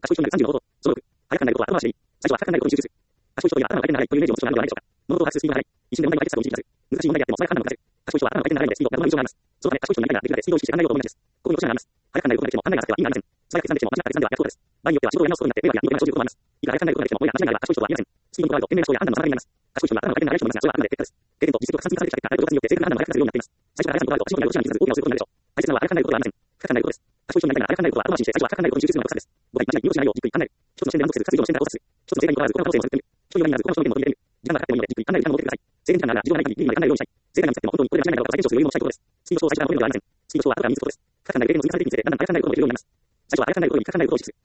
賢い人になる35ほど、その6、早く考えることは後回しでいい。最初は早く考えることに集中する。賢い人には頭が回転が長いというイメージを持つ人があるのではないでしょうか。物事を把握するスピードが速い。一瞬で問題が解決したと認識する。難しい問題であっても素早く判断を下せる。賢い人は頭が回転が長いのでスピードが生まれる状があります。そのため賢い人になりたいができるまでスピードを意識して考えることを思い出す。ここに落ちがあります。早く考えることができても判断が浅くては意味がありません。素早く刻んできても間違った決断では逆効果です。場合によっては仕事をやり直すことになって逆効果です。場合によっては仕事をやり直すことになって迷惑や問題が生じることもあります。いくら早く考えることができても問題が間違いがあれば賢い人は言えません。スピードにこだわると賢明な思考や判断の妨げになります。賢い人には頭が回転が長い人もいますが、それはあくまで結果です。経験と実力が積み重ねてきた結果、6月によって正確な判断が早くなるようになっています。最初から早くこだわると仕事には落ちが見せず大きなをすることになるでしょう。大切なのは早く考えることではありません。深く考えることです。賢い人になりたいなら早く考えることは後回しにして、最初は深く考えることに集中するのがコツです。5回、間違い、見落としないようじっくり考える。一つの視点で満足せず、数以上の視点から考察する。一つの正解にこだわらず、他の可能性を探ってみる。一人のになる他の人の意見を取り入れる。時間がかかってもいいので、じっくり考える時間を持ってください。制限時間があるなら、自分がない限り、意味まで考えるようにしたい。正解が見つかっても本当にこれで間違いないかどうか再検証する余裕も持ちたいことです。スピード勝負は最初から求めるのではありません。スピード勝負は後から身につくことです。深く考える経験を積み重ねていくにつれ、だんだん早く考えることができるようになります。最初は早く考えることより深く考えることを意識する。